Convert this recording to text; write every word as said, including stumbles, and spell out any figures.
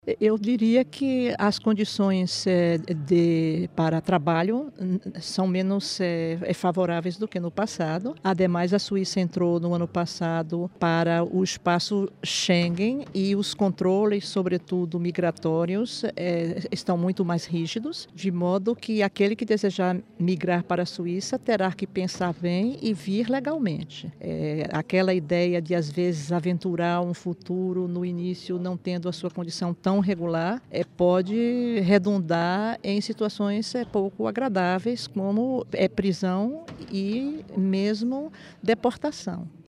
Eu diria que as condições, eh, de para trabalho n são menos, eh, favoráveis do que no passado. Ademais, a Suíça entrou no ano passado para o espaço Schengen e os controles, sobretudo migratórios, eh, estão muito mais rígidos, de modo que aquele que desejar migrar para a Suíça terá que pensar bem e vir legalmente. Eh, aquela ideia de, às vezes, aventurar um futuro no início não tendo a sua condição tão regular, eh, pode redundar em situações, eh, pouco agradáveis, como, eh, prisão e mesmo deportação.